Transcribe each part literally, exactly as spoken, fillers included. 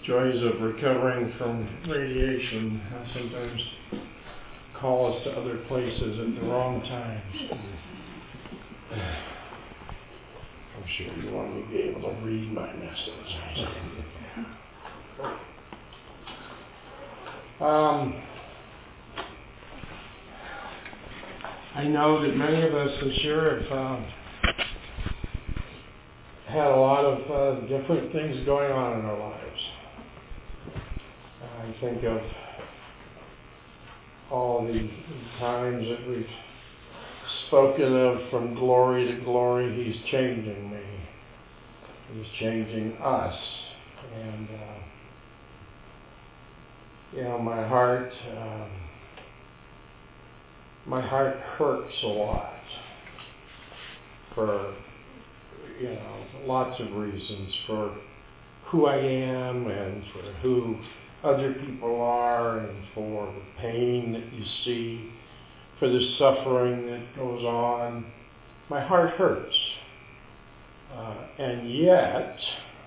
joys of recovering from radiation sometimes call us to other places at the wrong times. I'm sure you want me to be able to read my message. Um, I know that many of us this year have uh, had a lot of uh, different things going on in our lives. I think of all the times that we've spoken of from glory to glory. He's changing me. He's changing us. And, uh, you know, my heart, um, my heart hurts a lot for, you know, lots of reasons, for who I am and for who other people are and for the pain that you see, for the suffering that goes on. My heart hurts. Uh, and yet,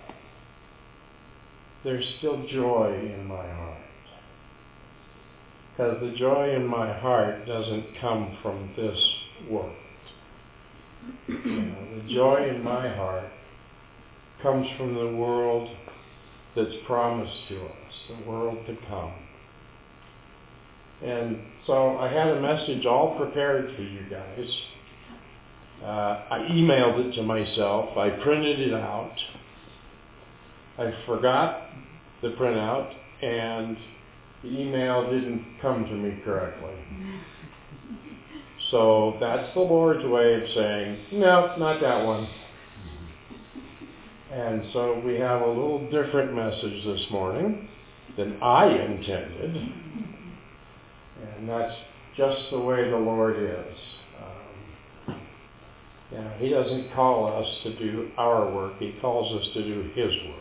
there's still joy in my heart. Because the joy in my heart doesn't come from this world. You know, the joy in my heart comes from the world that's promised to us, the world to come. And so I had a message all prepared for you guys. Uh, I emailed it to myself. I printed it out. I forgot the printout, and the email didn't come to me correctly. So that's the Lord's way of saying, no, not that one. And so we have a little different message this morning than I intended. And that's just the way the Lord is. Um, you know, He doesn't call us to do our work. He calls us to do His work.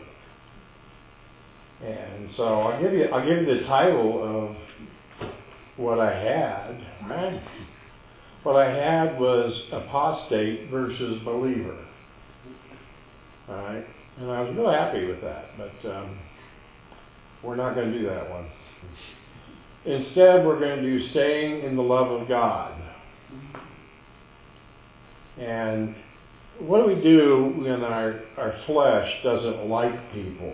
And so I'll give you I'll give you the title of what I had. Right? What I had was apostate versus believer. All right, and I was really happy with that, but um, we're not going to do that one. Instead, we're going to do staying in the love of God. And what do we do when our, our flesh doesn't like people?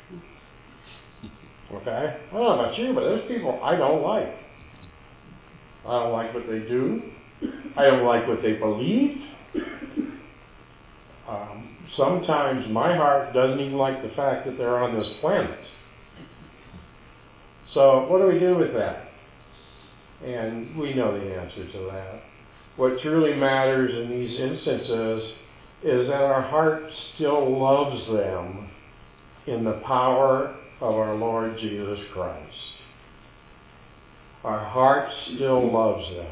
Okay? I don't know about you, but there's people I don't like. I don't like what they do. I don't like what they believe. Um, sometimes my heart doesn't even like the fact that they're on this planet. So what do we do with that? And we know the answer to that. What truly matters in these instances is that our heart still loves them in the power of our Lord Jesus Christ. Our heart still loves them.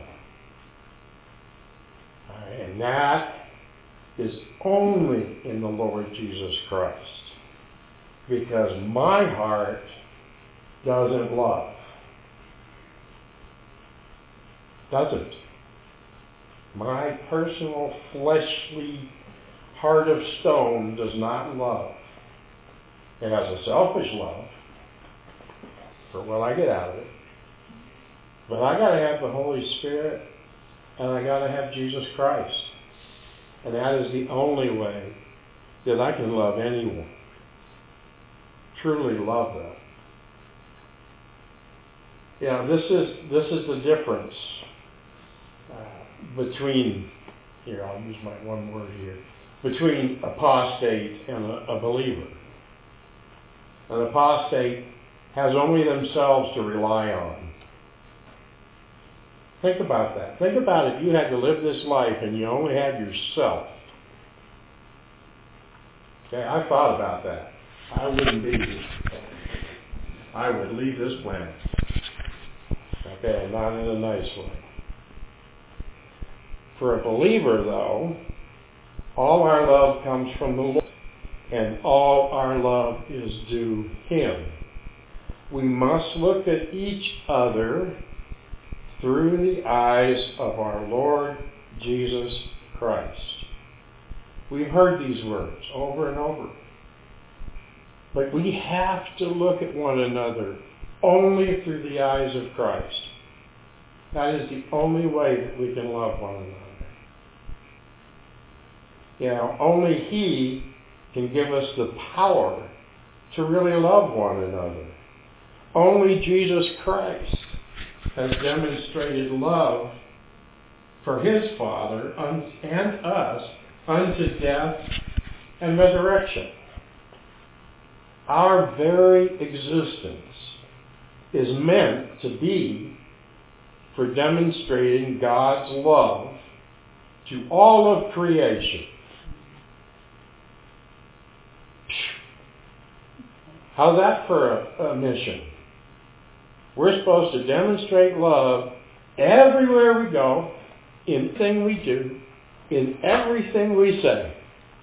All right, and that is only in the Lord Jesus Christ. Because my heart doesn't love. Doesn't. My personal fleshly heart of stone does not love. It has a selfish love for what I get out of it. But I got to have the Holy Spirit, and I got to have Jesus Christ. And that is the only way that I can love anyone. Truly love them. Yeah, this is this is the difference uh, between, here I'll use my one word here, between apostate and a, a believer. An apostate has only themselves to rely on. Think about that. Think about if you had to live this life and you only had yourself. Okay, I thought about that. I wouldn't be here. I would leave this planet. Okay, not in a nice way. For a believer, though, all our love comes from the Lord, and all our love is due Him. We must look at each other through the eyes of our Lord Jesus Christ. We've heard these words over and over. But we have to look at one another only through the eyes of Christ. That is the only way that we can love one another. You know, only He can give us the power to really love one another. Only Jesus Christ has demonstrated love for His Father and us unto death and resurrection. Our very existence is meant to be for demonstrating God's love to all of creation. How's that for a, a mission? We're supposed to demonstrate love everywhere we go, in everything we do, in everything we say.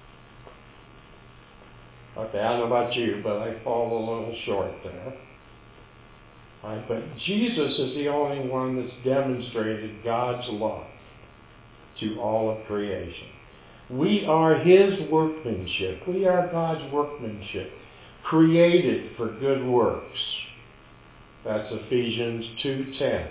Okay, I don't know about you, but I fall a little short there. Right, but Jesus is the only one that's demonstrated God's love to all of creation. We are His workmanship. We are God's workmanship, created for good works. That's Ephesians two ten.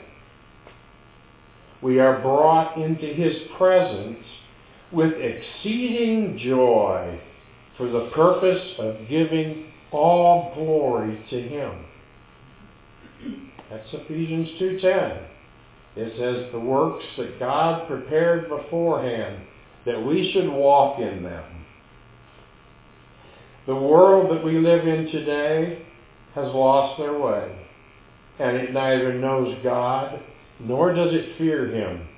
We are brought into His presence with exceeding joy for the purpose of giving all glory to Him. That's Ephesians two ten. It says the works that God prepared beforehand, that we should walk in them. The world that we live in today has lost their way, and it neither knows God nor does it fear Him.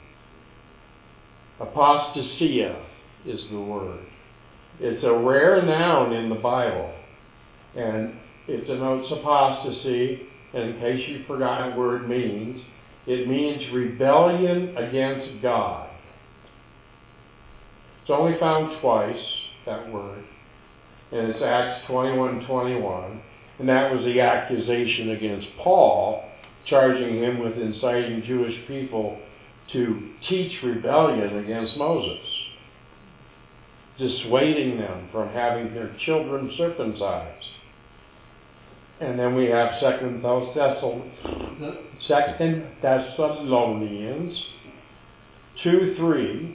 Apostasia is the word. It's a rare noun in the Bible, and it denotes apostasy. And in case you forgot what the word means, it means rebellion against God. It's only found twice, that word, and it's Acts twenty-one twenty-one, and that was the accusation against Paul, charging him with inciting Jewish people to teach rebellion against Moses, dissuading them from having their children circumcised. And then we have Second Thessalonians two three,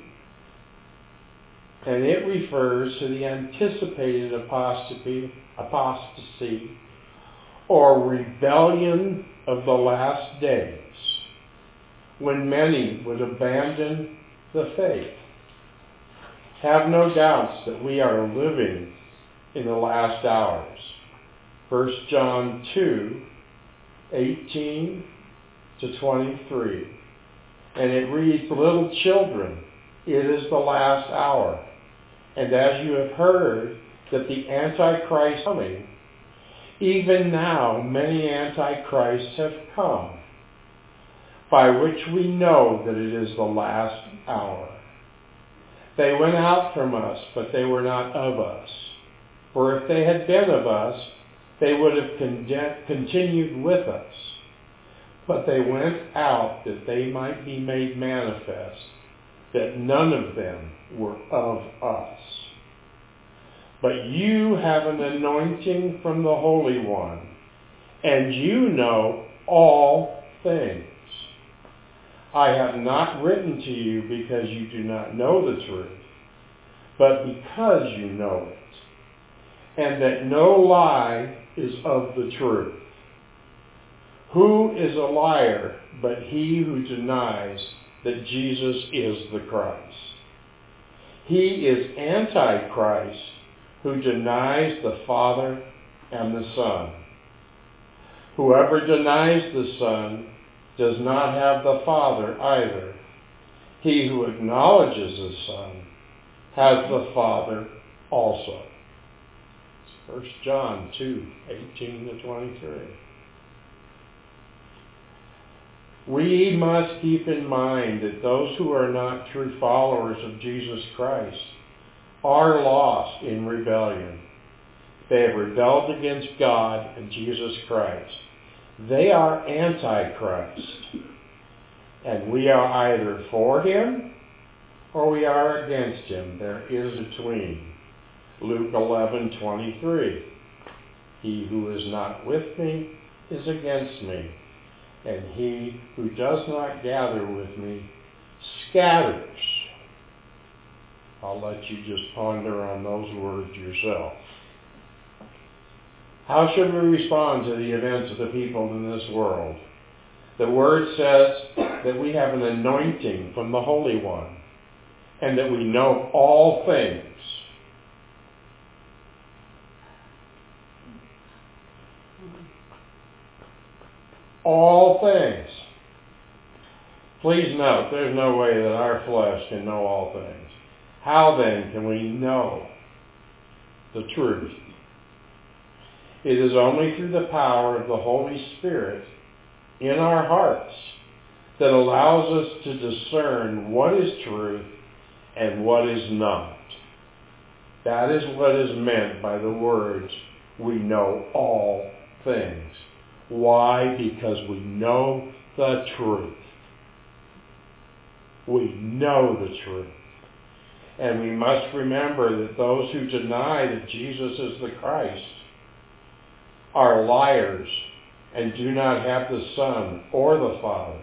and it refers to the anticipated apostasy, apostasy or rebellion of the last days, when many would abandon the faith. Have no doubts that we are living in the last hours. First John two, eighteen to twenty-three. And it reads, little children, it is the last hour. And as you have heard that the Antichrist is coming, even now many Antichrists have come, by which we know that it is the last hour. They went out from us, but they were not of us. For if they had been of us, they would have continued with us. But they went out that they might be made manifest, that none of them were of us. But you have an anointing from the Holy One, and you know all things. I have not written to you because you do not know the truth, but because you know it, and that no lie is of the truth. Who is a liar but he who denies that Jesus is the Christ? He is Antichrist, who denies the Father and the Son. Whoever denies the Son does not have the Father either. He who acknowledges the Son has the Father also. First John two, eighteen to twenty-three. We must keep in mind that those who are not true followers of Jesus Christ are lost in rebellion. They have rebelled against God and Jesus Christ. They are Antichrist. And we are either for Him or we are against Him. There is a between. Luke eleven twenty-three. He who is not with me is against me, and he who does not gather with me scatters. I'll let you just ponder on those words yourself. How should we respond to the events of the people in this world? The Word says that we have an anointing from the Holy One, and that we know all things. All things. Please note, there's no way that our flesh can know all things. How then can we know the truth? It is only through the power of the Holy Spirit in our hearts that allows us to discern what is truth and what is not. That is what is meant by the words, we know all things. Why? Because we know the truth. We know the truth. And we must remember that those who deny that Jesus is the Christ are liars and do not have the Son or the Father.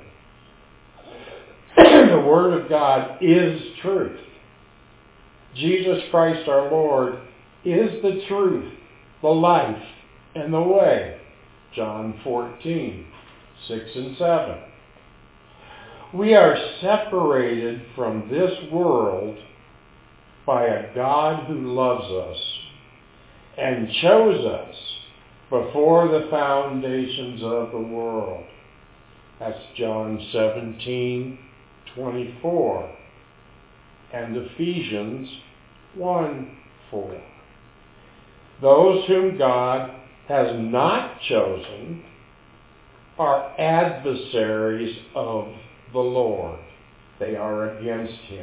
The Word of God is truth. Jesus Christ our Lord is the truth, the life, and the way. John fourteen, six and seven. We are separated from this world by a God who loves us and chose us before the foundations of the world. That's John seventeen, twenty-four. And Ephesians one, four. Those whom God has not chosen are adversaries of the Lord. They are against him.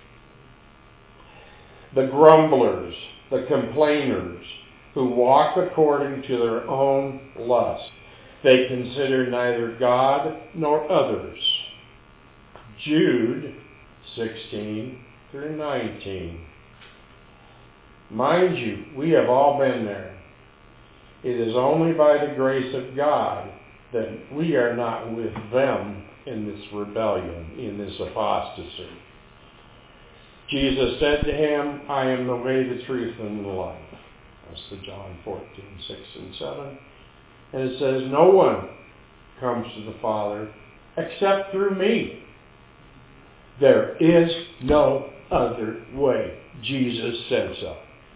The grumblers, the complainers, who walk according to their own lust. They consider neither God nor others. Jude sixteen through nineteen. Mind you, we have all been there. It is only by the grace of God that we are not with them in this rebellion, in this apostasy. Jesus said to him, I am the way, the truth, and the life. That's the John fourteen, six and seven. And it says, no one comes to the Father except through me. There is no other way. Jesus said so.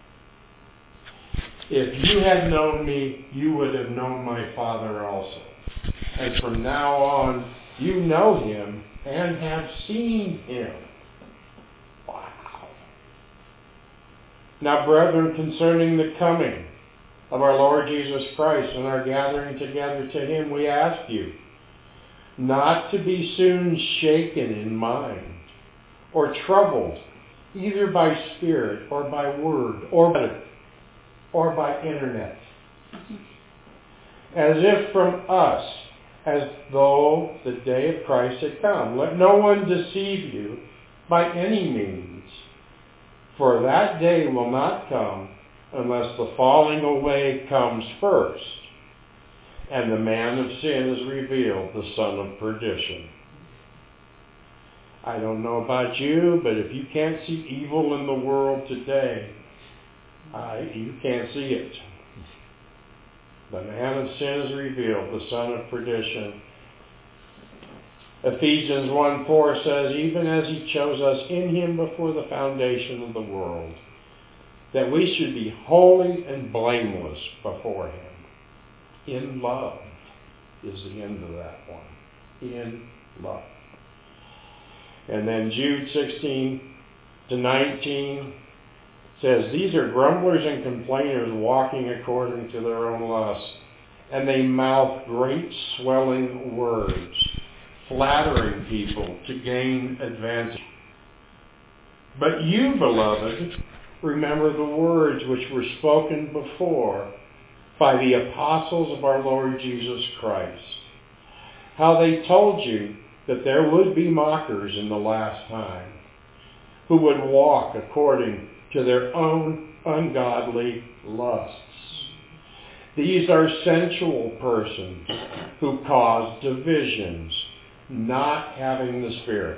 If you had known me, you would have known my Father also. And from now on, you know him and have seen him. Wow. Now, brethren, concerning the coming of our Lord Jesus Christ and our gathering together to him, we ask you not to be soon shaken in mind or troubled, either by spirit or by word or by, or by internet, as if from us, as though the day of Christ had come. Let no one deceive you by any means, for that day will not come unless the falling away comes first, and the man of sin is revealed, the son of perdition. I don't know about you, but if you can't see evil in the world today, uh, you can't see it. The man of sin is revealed, the son of perdition. Ephesians one four says, even as he chose us in him before the foundation of the world, that we should be holy and blameless before him. In love is the end of that one. In love. And then Jude sixteen to nineteen says, these are grumblers and complainers walking according to their own lusts, and they mouth great swelling words, flattering people to gain advantage. But you, beloved, remember the words which were spoken before by the apostles of our Lord Jesus Christ, how they told you that there would be mockers in the last time, who would walk according to their own ungodly lusts. These are sensual persons who cause divisions, not having the Spirit.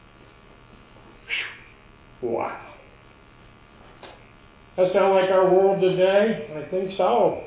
Wow. That sound like our world today? I think so.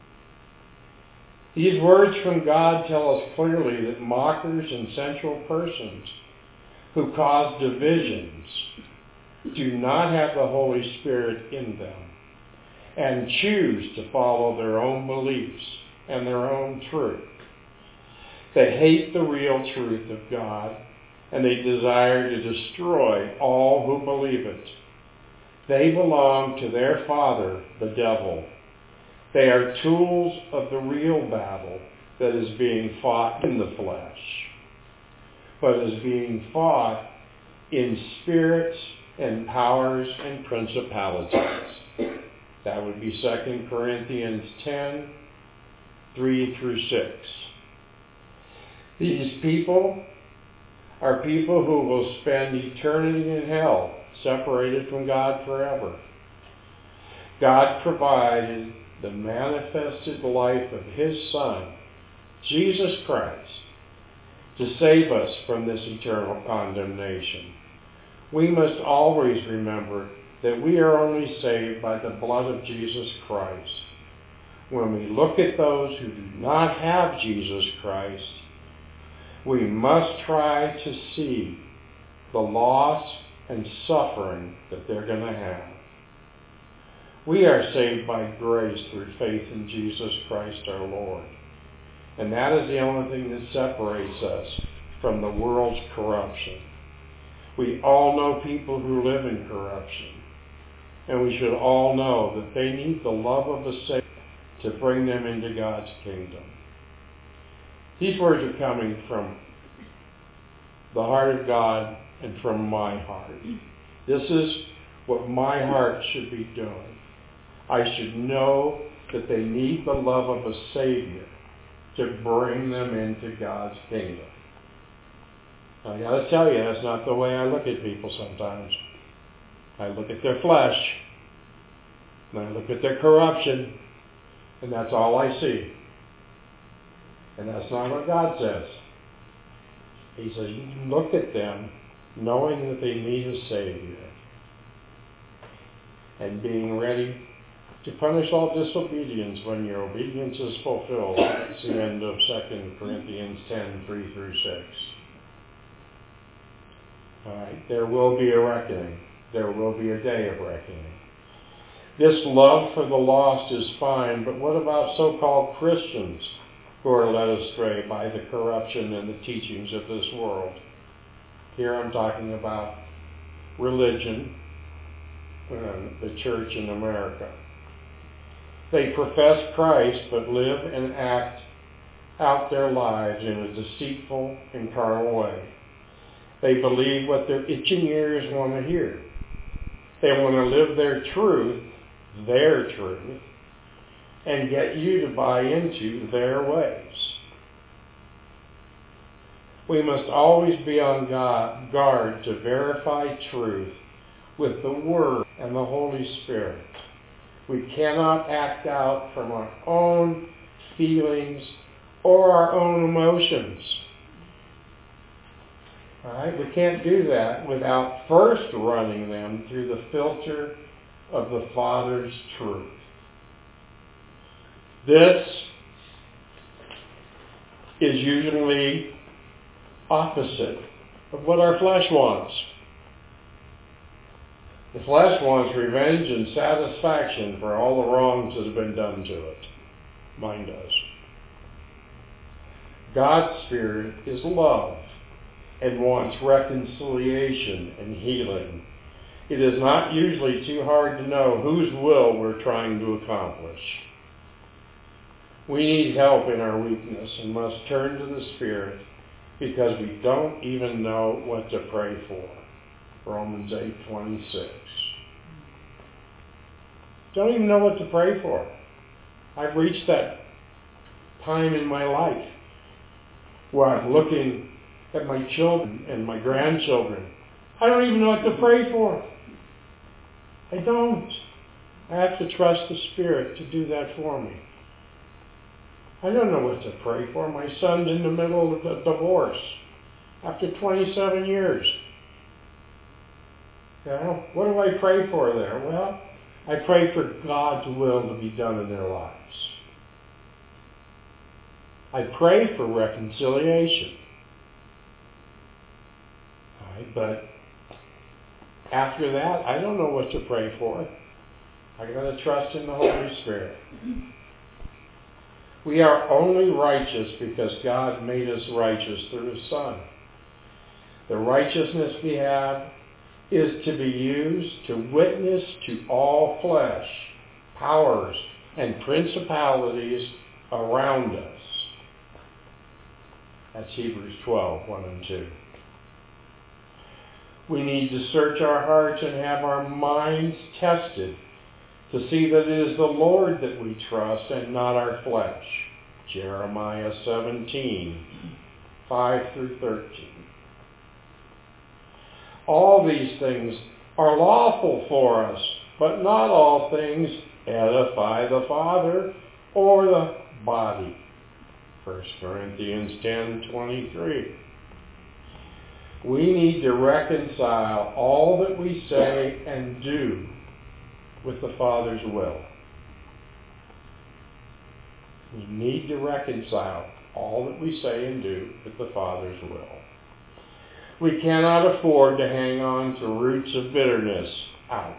These words from God tell us clearly that mockers and sensual persons who cause divisions do not have the Holy Spirit in them and choose to follow their own beliefs and their own truth. They hate the real truth of God, and they desire to destroy all who believe it. They belong to their father, the devil. They are tools of the real battle that is being fought in the flesh, but is being fought in spirits and powers and principalities. That would be Second Corinthians ten, three through six. These people are people who will spend eternity in hell, separated from God forever. God provided the manifested life of His Son, Jesus Christ, to save us from this eternal condemnation. We must always remember that we are only saved by the blood of Jesus Christ. When we look at those who do not have Jesus Christ, we must try to see the loss and suffering that they're going to have. We are saved by grace through faith in Jesus Christ our Lord. And that is the only thing that separates us from the world's corruption. We all know people who live in corruption. And we should all know that they need the love of the Savior to bring them into God's kingdom. These words are coming from the heart of God and from my heart. This is what my heart should be doing. I should know that they need the love of a Savior to bring them into God's kingdom. I got to tell you, that's not the way I look at people sometimes. I look at their flesh, and I look at their corruption, and that's all I see. And that's not what God says. He says, you can look at them knowing that they need a Savior and being ready to punish all disobedience when your obedience is fulfilled. That's the end of Second Corinthians ten, three through six. All right, there will be a reckoning. There will be a day of reckoning. This love for the lost is fine, but what about so-called Christians who are led astray by the corruption and the teachings of this world? Here I'm talking about religion, uh, the church in America. They profess Christ but live and act out their lives in a deceitful and carnal way. They believe what their itching ears want to hear. They want to live their truth, their truth, and get you to buy into their ways. We must always be on guard to verify truth with the Word and the Holy Spirit. We cannot act out from our own feelings or our own emotions. All right? We can't do that without first running them through the filter of the Father's truth. This is usually opposite of what our flesh wants. The flesh wants revenge and satisfaction for all the wrongs that have been done to it. Mine does. God's Spirit is love and wants reconciliation and healing. It is not usually too hard to know whose will we're trying to accomplish. We need help in our weakness and must turn to the Spirit because we don't even know what to pray for. Romans eight twenty-six. Don't even know what to pray for. I've reached that time in my life where I'm looking at my children and my grandchildren. I don't even know what to pray for. I don't. I have to trust the Spirit to do that for me. I don't know what to pray for. My son's in the middle of a divorce after twenty-seven years. You know, what do I pray for there? Well, I pray for God's will to be done in their lives. I pray for reconciliation. All right, but after that, I don't know what to pray for. I got to trust in the Holy Spirit. We are only righteous because God made us righteous through His Son. The righteousness we have is to be used to witness to all flesh, powers, and principalities around us. That's Hebrews twelve, one and two. We need to search our hearts and have our minds tested to see that it is the Lord that we trust and not our flesh. Jeremiah seventeen, five through thirteen. All these things are lawful for us, but not all things edify the Father or the body. First Corinthians ten, twenty-three. We need to reconcile all that we say and do with the Father's will. We need to reconcile all that we say and do with the Father's will. We cannot afford to hang on to roots of bitterness. Ouch.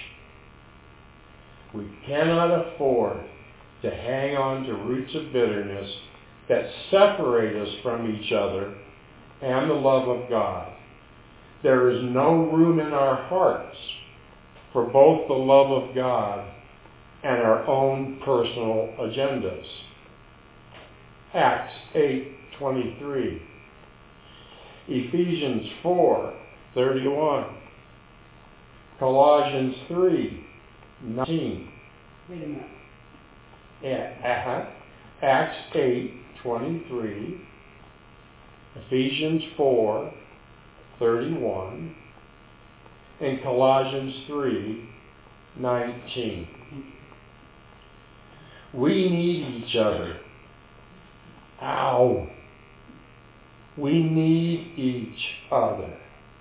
We cannot afford to hang on to roots of bitterness that separate us from each other and the love of God. There is no room in our hearts for both the love of God and our own personal agendas. Acts eight twenty-three. Ephesians four thirty-one. Colossians three nineteen. Wait a minute. Yeah, uh-huh. Acts eight twenty-three. Ephesians four thirty-one. And Colossians three nineteen. We need each other. Ow. We need each other.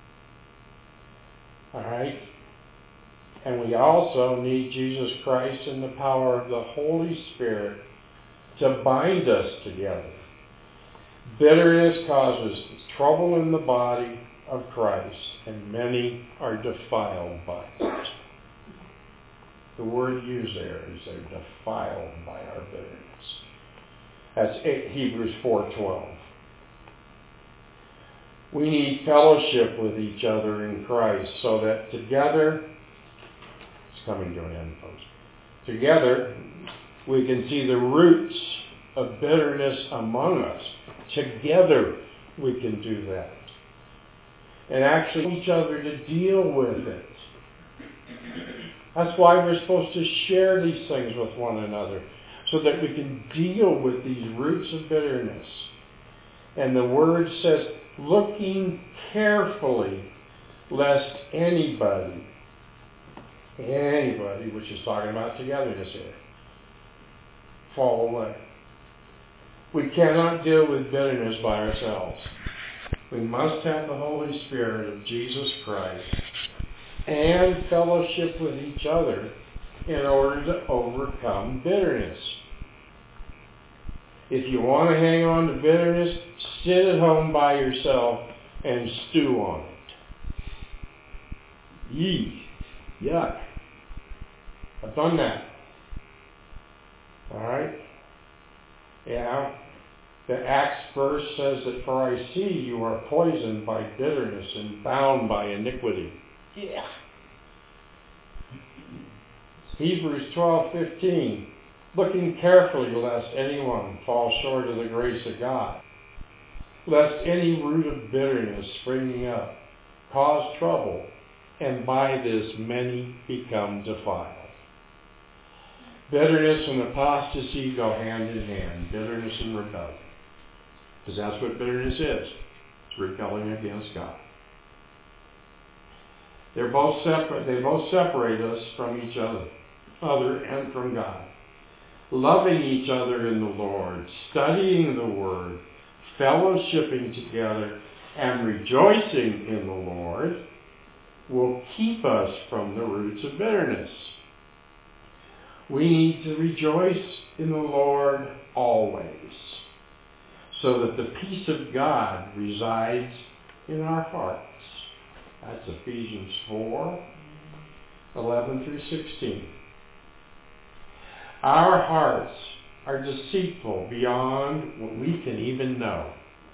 Alright? And we also need Jesus Christ and the power of the Holy Spirit to bind us together. Bitterness causes trouble in the body of Christ, and many are defiled by it. The word used there is they're defiled by our bitterness. That's Hebrews four twelve. We need fellowship with each other in Christ so that together, it's coming to an end, folks, together we can see the roots of bitterness among us. Together we can do that. And actually each other to deal with it. That's why we're supposed to share these things with one another, so that we can deal with these roots of bitterness. And the Word says, looking carefully, lest anybody, anybody, which is talking about togetherness here, fall away. We cannot deal with bitterness by ourselves. We must have the Holy Spirit of Jesus Christ and fellowship with each other in order to overcome bitterness. If you want to hang on to bitterness, sit at home by yourself and stew on it. Yee. Yuck. I've done that. Alright? Yeah. The Acts verse says that, for I see you are poisoned by bitterness and bound by iniquity. Yeah. Hebrews twelve fifteen. Looking carefully lest anyone fall short of the grace of God, lest any root of bitterness springing up cause trouble, and by this many become defiled. Bitterness and apostasy go hand in hand. Bitterness and rebellion. Because that's what bitterness is. It's rebelling against God. They're both separate. They both separate us from each other, other and from God. loving each other in the Lord, studying the Word, fellowshipping together, and rejoicing in the Lord will keep us from the roots of bitterness. We need to rejoice in the Lord always, so that the peace of God resides in our hearts. That's Ephesians four, eleven through sixteen. Our hearts are deceitful beyond what we can even know.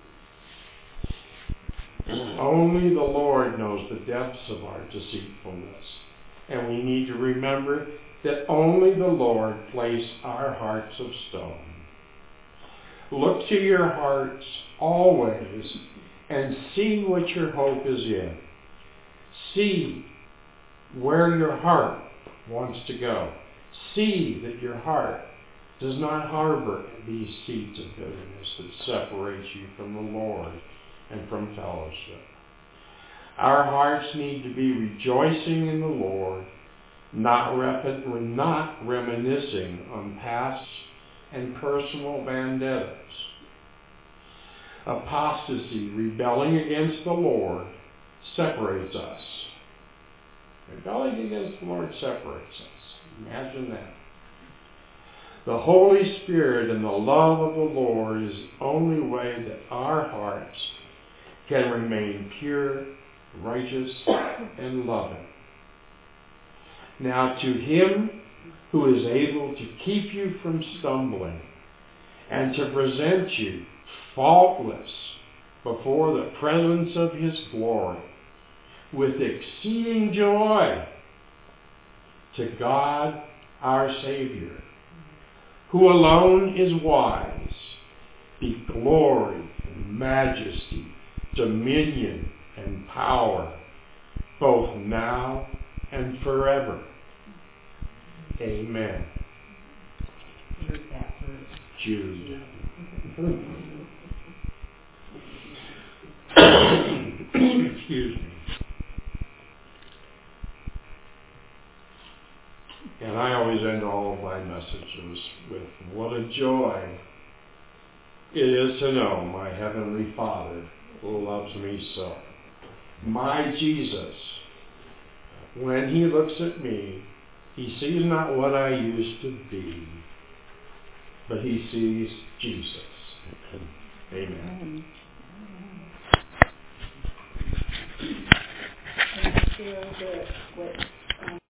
Only the Lord knows the depths of our deceitfulness. And we need to remember that only the Lord placed our hearts of stone. Look to your hearts always and see what your hope is in. See where your heart wants to go. See that your heart does not harbor these seeds of bitterness that separate you from the Lord and from fellowship. Our hearts need to be rejoicing in the Lord, not, rep- not reminiscing on past and personal vendettas. Apostasy, rebelling against the Lord, separates us. Rebelling against the Lord separates us. Imagine that. The Holy Spirit and the love of the Lord is the only way that our hearts can remain pure, righteous, and loving. Now to Him who is able to keep you from stumbling and to present you faultless before the presence of His glory with exceeding joy, to God our Savior, who alone is wise, be glory and majesty, dominion and power, both now and forever. Amen. Jude. Excuse me. And I always end all of my messages with, what a joy it is to know my Heavenly Father loves me so. My Jesus, when He looks at me, He sees not what I used to be, but He sees Jesus. Amen. I feel that what